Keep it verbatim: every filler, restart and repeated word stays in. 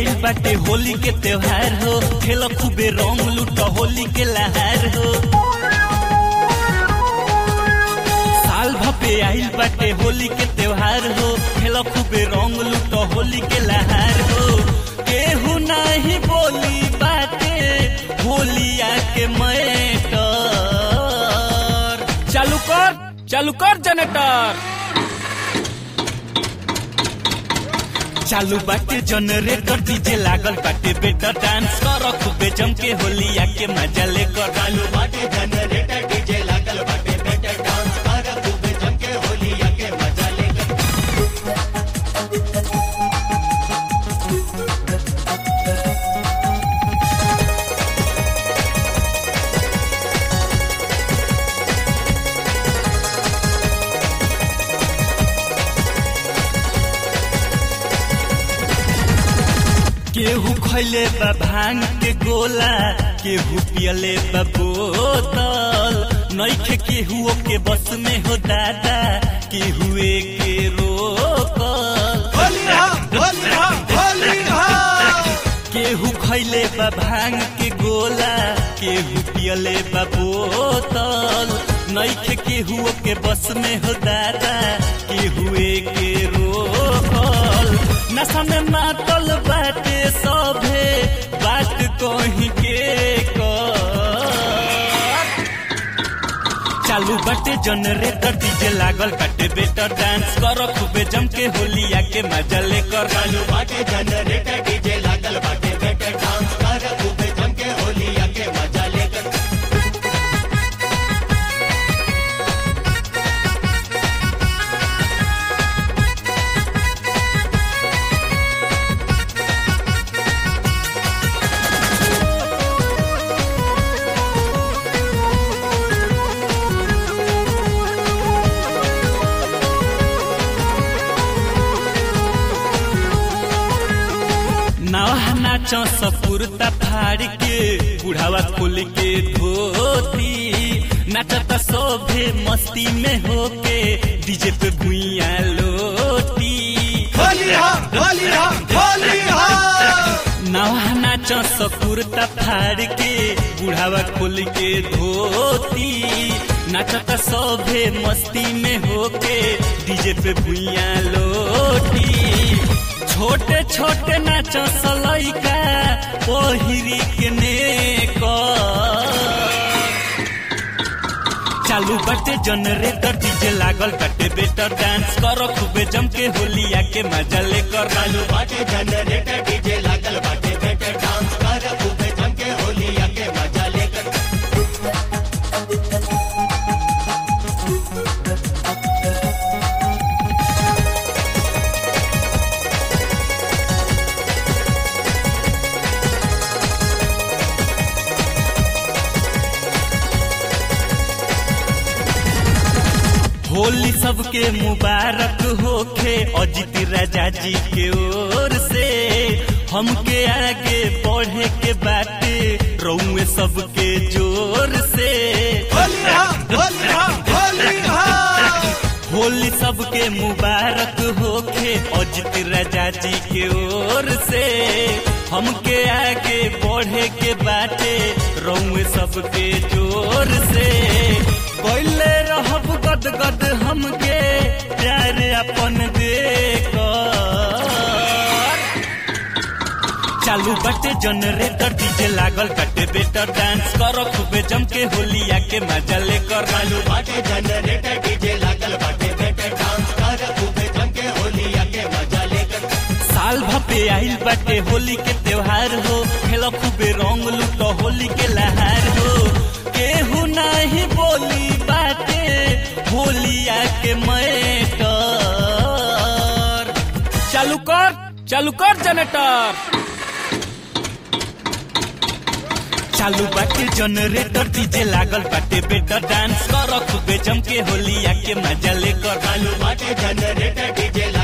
आइल बाटे होली के त्योहार हो, खेल खूबे रंग लूट होली के लहार हो। साल भपे आइल बाटे होली के त्योहार हो, खेल खूबे रंग लूट होली के लहार हो। केहू नहीं बोली बाटे होलिया के मैटर। चालू कर चालू कर जनरेटर। चालू बाटे जनरेटर, डीजे लागल बाटे बेटा डांस कर खूबे जम के होलिया के मजा लेकर। चालू बाटे जनरेटर, डीजे लागल बाटे बेटा डांस कर खूबे जम के होलिया के मजा लेकर। केहू खैले बा भांग के गोला, केहू पियले बा बोतल। नइखे केहू के बस में हो दादा, केहू के रोकल। केहू खैले बा भांग के गोला, केहू पियले बा बोतल। नइखे केहू के बस में हो दादा, केहू के रोकल। नशा में मातल बाटे सभे, बात कहीं के कर। चालू बाटे जनरेटर, डीजे लागल बाटे बेटा डांस कर खूबे जम के होलिया के मजा लेकर। चालू बाटे जनरेटर, डीजे लागल बाटे बेटा डांस कर खूबे जम के होलिया के मजा लेकर। नवा नाचो सपुरता फाड़ के, बुढ़ावा खोल के धोती। नाचता सोभे मस्ती में होके, डीजे पे भुइया लोटी। नवा नाचो सपुरता फाड़ के, बुढ़ावा खोल के धोती। नाचता सोभे मस्ती में होके, डीजे पे भुइया लोटी। छोटे छोटे नाचो सलैका पहिरी के नेकर। चालू बाटे जनरेटर, डीजे लागल बाटे बेटा डांस कर खूबे जम के होलिया के मजा लेकर। चालू बाटे जनरेटर, डीजे लागल बाटे बेटा डांस कर खूबे जम के होलिया के मजा लेकर। होली सबके मुबारक होखे, अजित राजा जी के ओर से। हमके आगे बढ़े के बाटे, रउए सबके जोर से। होली सबके मुबारक होखे, अजित राजा जी के ओर से। हमके आगे बढ़े के बाटे, रउए सबके जोर से। कोइले रहब गद गद हमके प्यार अपन देकर। चालू बाटे जनरेटर, डीजे लागल बाटे बेटा डांस कर खूबे जम के होलिया के मजा लेकर। चालू बाटे जनरेटर, डीजे लागल बाटे बेटा डांस कर खूबे जम के होलिया के मजा लेकर। साल भपे आइल बाटे होली के त्योहार हो, खेल खूबे रंग लूट होली के लहार हो। केहू नहीं बोली बाटे होलिया के मैटर। चालू कर चालू कर जनरेटर। चालू बाटे जनरेटर, डीजे लागल बाटे बेटा डांस कर खूबे जम के होलिया के मजा लेकर। चालू बाटे जनरेटर, डीजे